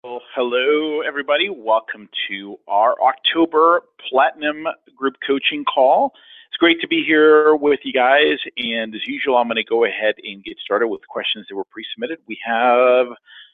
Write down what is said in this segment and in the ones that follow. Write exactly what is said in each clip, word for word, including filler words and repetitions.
Well, hello, everybody. Welcome to our October Platinum Group Coaching Call. It's great to be here with you guys. And as usual, I'm going to go ahead and get started with questions that were pre-submitted. We have,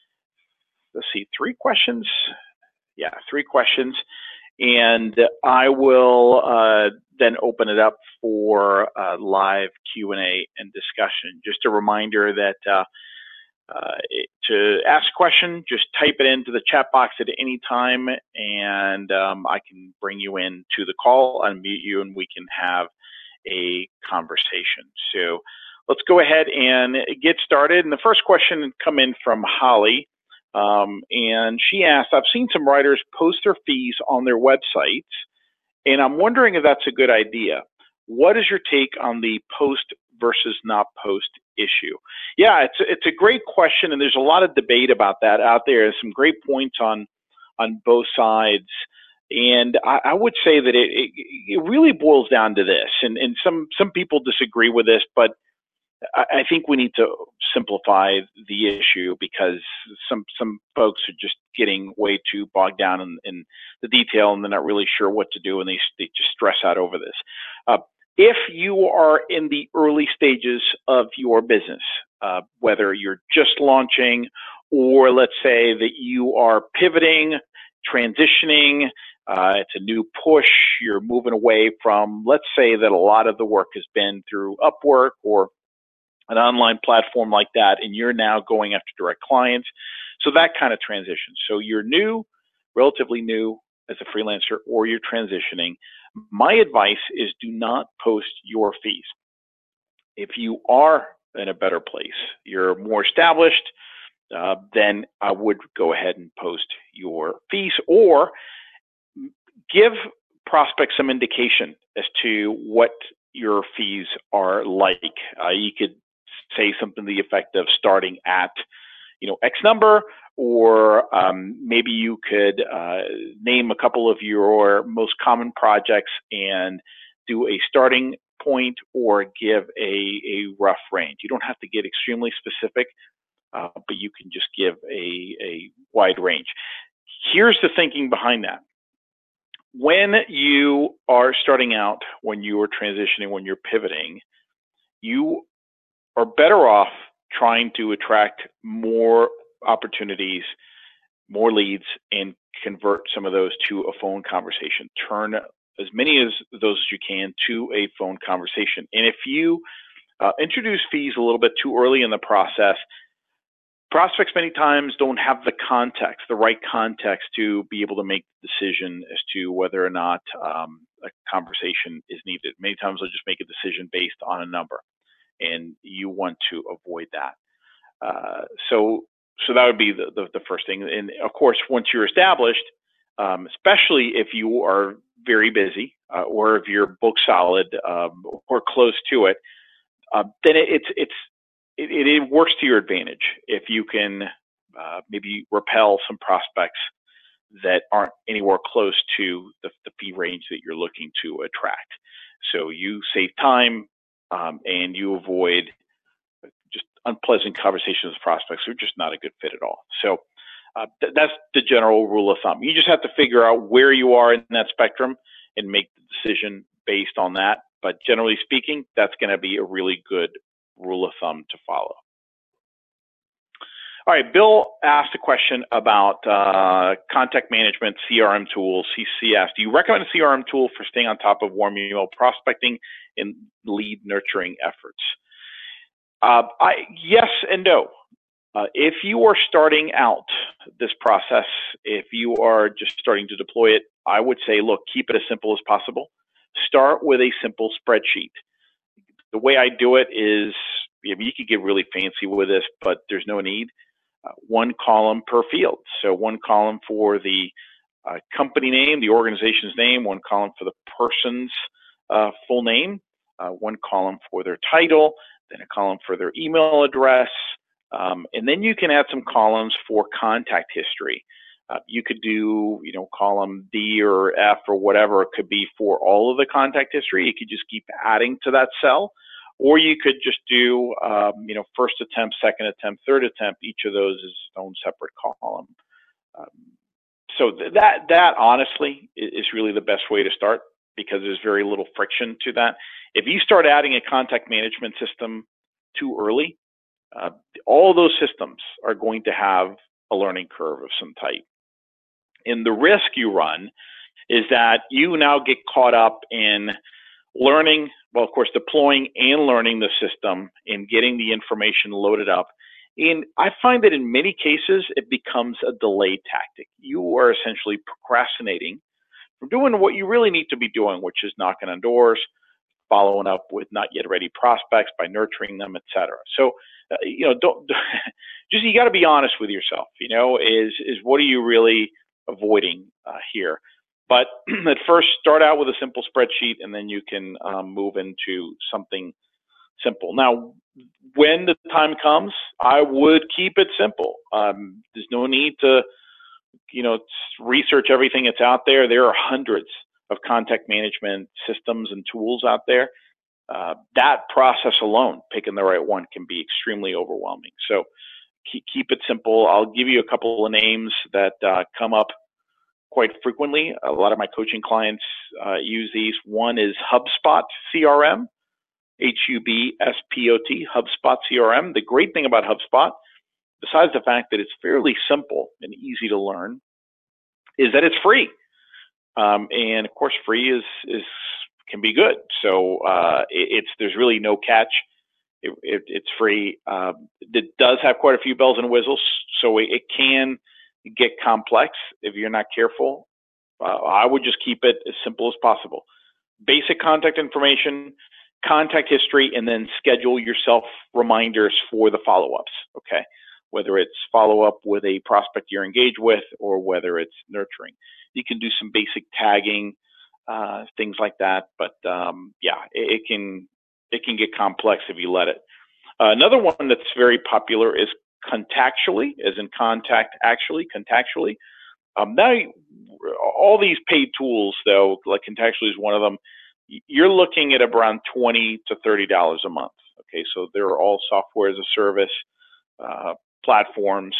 let's see, three questions. Yeah, three questions. And I will uh, then open it up for uh, live Q and A and discussion. Just a reminder that uh, Uh, to ask a question, just type it into the chat box at any time, and um, I can bring you in to the call, unmute you, and we can have a conversation. So let's go ahead and get started. And the first question come in from Holly, um, and she asked, I've seen some writers post their fees on their websites, and I'm wondering if that's a good idea. What is your take on the post versus not post issue? Yeah, it's it's a great question, and there's a lot of debate about that out there. There's some great points on on both sides, and I, I would say that it, it it really boils down to this. And and some some people disagree with this, but I, I think we need to simplify the issue because some some folks are just getting way too bogged down in, in the detail, and they're not really sure what to do, and they they just stress out over this. Uh, If you are in the early stages of your business, uh, whether you're just launching or let's say that you are pivoting, transitioning, uh, it's a new push, you're moving away from, let's say that a lot of the work has been through Upwork or an online platform like that, and you're now going after direct clients. So that kind of transition. So you're new, relatively new as a freelancer, or you're transitioning. My advice is do not post your fees. If you are in a better place, you're more established, uh, then I would go ahead and post your fees or give prospects some indication as to what your fees are like. Uh, you could say something to the effect of starting at, you know, X number, or um, maybe you could uh, name a couple of your most common projects and do a starting point or give a, a rough range. You don't have to get extremely specific, uh, but you can just give a, a wide range. Here's the thinking behind that. When you are starting out, when you are transitioning, when you're pivoting, you are better off trying to attract more opportunities, more leads, and convert some of those to a phone conversation. Turn as many as those as you can to a phone conversation. And if you uh, introduce fees a little bit too early in the process, prospects many times don't have the context, the right context to be able to make the decision as to whether or not um, a conversation is needed. Many times they'll just make a decision based on a number, and you want to avoid that. Uh, so, so that would be the, the, the first thing. And of course, once you're established, um, especially if you are very busy uh, or if you're book solid um, or close to it, uh, then it, it's it's it, it works to your advantage if you can uh, maybe repel some prospects that aren't anywhere close to the, the fee range that you're looking to attract. So you save time um, and you avoid just unpleasant conversations with prospects who are just not a good fit at all. So uh, th that's the general rule of thumb. You just have to figure out where you are in that spectrum and make the decision based on that. But generally speaking, that's going to be a really good rule of thumb to follow. All right, Bill asked a question about uh, contact management, C R M tools. He, he asked, do you recommend a C R M tool for staying on top of warm email prospecting and lead nurturing efforts? Uh, I, yes and no. Uh, if you are starting out this process, if you are just starting to deploy it, I would say, look, keep it as simple as possible. Start with a simple spreadsheet. The way I do it is, I mean, you could get really fancy with this, but there's no need. Uh, one column per field. So one column for the uh, company name, the organization's name, one column for the person's uh, full name, uh, one column for their title, then a column for their email address, um, and then you can add some columns for contact history. Uh, you could do, you know, column D or F or whatever it could be for all of the contact history. You could just keep adding to that cell, or you could just do, um, you know, first attempt, second attempt, third attempt. Each of those is its own separate column. Uh, so th- that that honestly is really the best way to start, because there's very little friction to that. If you start adding a contact management system too early, uh, all those systems are going to have a learning curve of some type. And the risk you run is that you now get caught up in learning, well, of course, deploying and learning the system and getting the information loaded up. And I find that in many cases, it becomes a delay tactic. You are essentially procrastinating from doing what you really need to be doing, which is knocking on doors, following up with not yet ready prospects by nurturing them, et cetera. So, uh, you know, don't just, you got to be honest with yourself, you know, is, is what are you really avoiding uh, here? But at first, start out with a simple spreadsheet, and then you can um, move into something simple. Now, when the time comes, I would keep it simple. Um, there's no need to, you know, research everything that's out there. There are hundreds of contact management systems and tools out there. Uh, that process alone, picking the right one, can be extremely overwhelming. So keep, keep it simple. I'll give you a couple of names that uh, come up quite frequently. A lot of my coaching clients uh, use these. One is HubSpot C R M, H U B S P O T, HubSpot C R M. The great thing about HubSpot, besides the fact that it's fairly simple and easy to learn, is that it's free. Um, and of course, free is, is can be good. So uh, it, it's there's really no catch. It, it, it's free. Um, it does have quite a few bells and whistles, so it, it can get complex if you're not careful. Uh, I would just keep it as simple as possible. Basic contact information, contact history, and then schedule yourself reminders for the follow-ups, okay? Whether it's follow-up with a prospect you're engaged with or whether it's nurturing. You can do some basic tagging, uh, things like that, but um, yeah, it, it can it can get complex if you let it. Uh, another one that's very popular is Contactually, as in contact actually, contactually. Um, now, all these paid tools, though, like Contactually is one of them, you're looking at around twenty to thirty dollars a month. Okay, so they're all software as a service uh, platforms,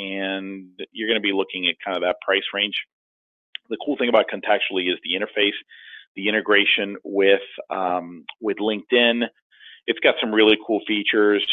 and you're going to be looking at kind of that price range. The cool thing about Contactually is the interface, the integration with um, with LinkedIn. It's got some really cool features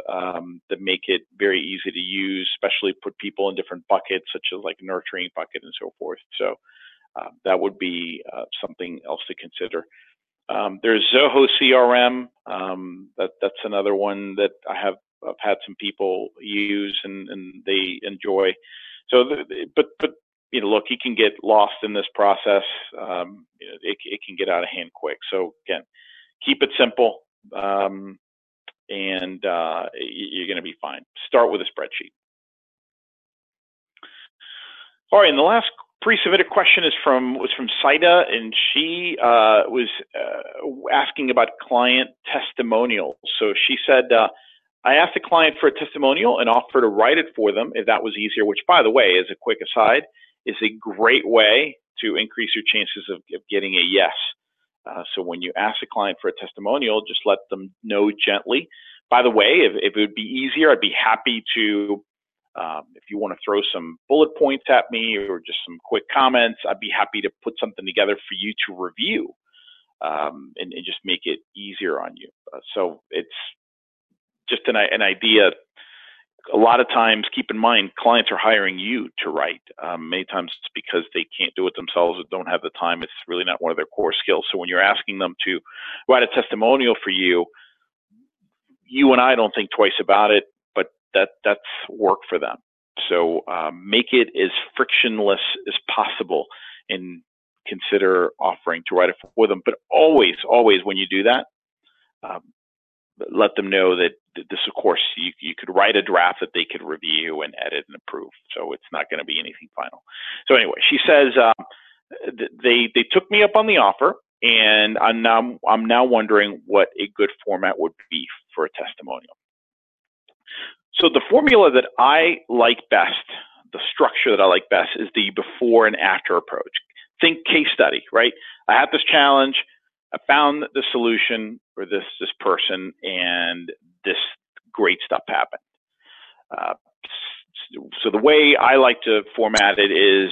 um, that make it very easy to use, especially put people in different buckets, such as like nurturing bucket and so forth. So uh, that would be uh, something else to consider. Um, there's Zoho C R M. Um, that, that's another one that I have I've had some people use and, and they enjoy. So, the, but but you know, look, you can get lost in this process. Um, it, it can get out of hand quick. So again, keep it simple. Um, and uh, you're going to be fine. Start with a spreadsheet. All right, and the last pre-submitted question is from was from Saida, and she uh, was uh, asking about client testimonials. So she said, uh, I asked the client for a testimonial and offered to write it for them if that was easier, which, by the way, as a quick aside, is a great way to increase your chances of, of getting a yes. Uh, so when you ask a client for a testimonial, just let them know gently. By the way, if, if it would be easier, I'd be happy to, um, if you want to throw some bullet points at me or just some quick comments, I'd be happy to put something together for you to review um, and, and just make it easier on you. Uh, so it's just an, an idea. A lot of times, keep in mind, clients are hiring you to write. Um, many times it's because they can't do it themselves or don't have the time. It's really not one of their core skills. So when you're asking them to write a testimonial for you, you and I don't think twice about it, but that that's work for them. So um, make it as frictionless as possible and consider offering to write it for them. But always, always when you do that, um, let them know that this, of course, you, you could write a draft that they could review and edit and approve. So it's not going to be anything final. So anyway, she says um, they they took me up on the offer, and I'm now I'm now wondering what a good format would be for a testimonial. So the formula that I like best, the structure that I like best, is the before and after approach. Think case study, right? I had this challenge. I found the solution for this this person, and this great stuff happened. Uh, so the way I like to format it is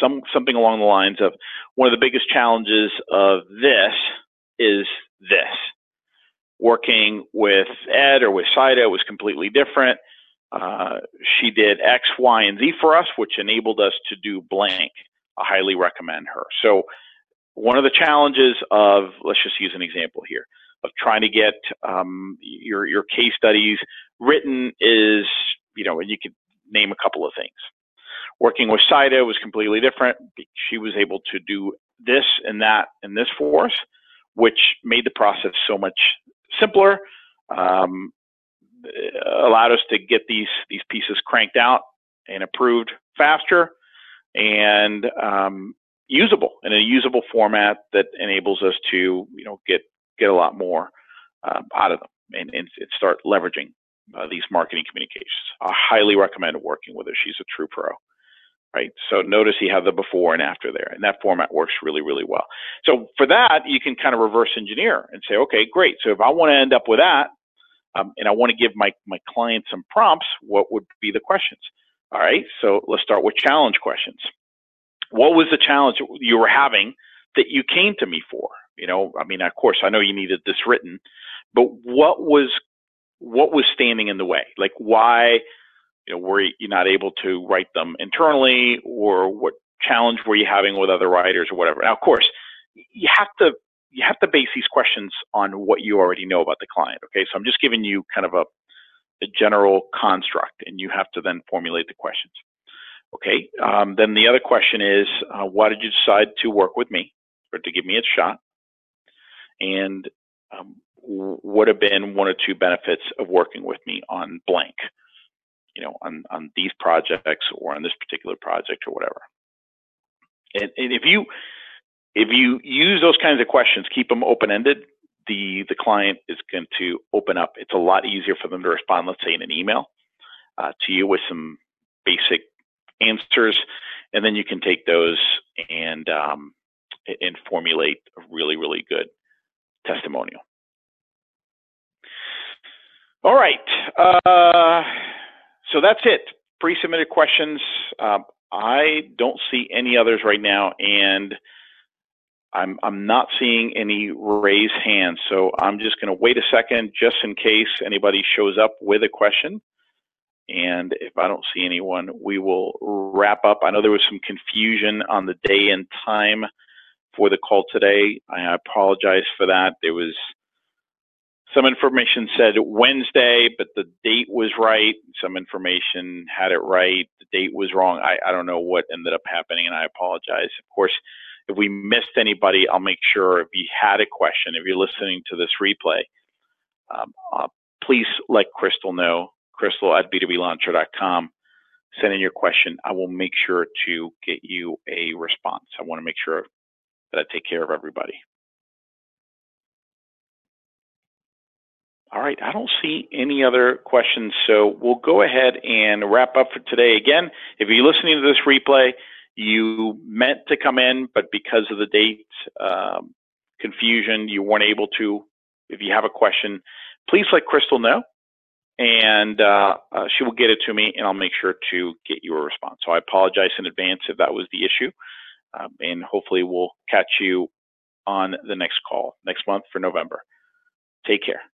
some something along the lines of, one of the biggest challenges of this is this. Working with Ed or with Saida was completely different. Uh, she did X, Y, and Z for us, which enabled us to do blank. I highly recommend her. So one of the challenges of, let's just use an example here, of trying to get um, your, your case studies written is, you know, and you could name a couple of things. Working with Saida was completely different. She was able to do this and that and this for us, which made the process so much simpler, um, allowed us to get these these pieces cranked out and approved faster, and um, usable in a usable format that enables us to, you know, get get a lot more um, out of them and, and, and start leveraging uh, these marketing communications. I highly recommend working with her. She's a true pro. Right. So notice you have the before and after there, and that format works really, really well. So for that, you can kind of reverse engineer and say, okay, great. So if I want to end up with that, um, and I want to give my, my client some prompts, what would be the questions? All right. So let's start with challenge questions. What was the challenge you were having that you came to me for? You know, I mean, of course, I know you needed this written, but what was, what was standing in the way? Like, why? You know, were you not able to write them internally, or what challenge were you having with other writers or whatever? Now, of course, you have to you have to base these questions on what you already know about the client. Okay, so I'm just giving you kind of a, a general construct, and you have to then formulate the questions. Okay, um, then the other question is, uh, why did you decide to work with me, or to give me a shot? And um, what have been one or two benefits of working with me on blank? You know, on, on these projects or on this particular project or whatever. And, and if you if you use those kinds of questions, keep them open-ended, the, the client is going to open up. It's a lot easier for them to respond, let's say, in an email uh, to you with some basic answers, and then you can take those and, um, and formulate a really, really good testimonial. All right. Uh, So that's it. Pre-submitted questions. Um, I don't see any others right now, and I'm I'm not seeing any raised hands. So I'm just going to wait a second, just in case anybody shows up with a question. And if I don't see anyone, we will wrap up. I know there was some confusion on the day and time for the call today. I apologize for that. There was some information said Wednesday, but the date was right. Some information had it right. The date was wrong. I, I don't know what ended up happening, and I apologize. Of course, if we missed anybody, I'll make sure if you had a question, if you're listening to this replay, um, uh, please let Crystal know, Crystal at b two b launcher dot com. Send in your question. I will make sure to get you a response. I want to make sure that I take care of everybody. All right, I don't see any other questions, so we'll go ahead and wrap up for today. Again, if you're listening to this replay, you meant to come in, but because of the date um, confusion, you weren't able to. If you have a question, please let Crystal know, and uh, uh, she will get it to me, and I'll make sure to get you a response. So I apologize in advance if that was the issue, um, and hopefully we'll catch you on the next call next month for November. Take care.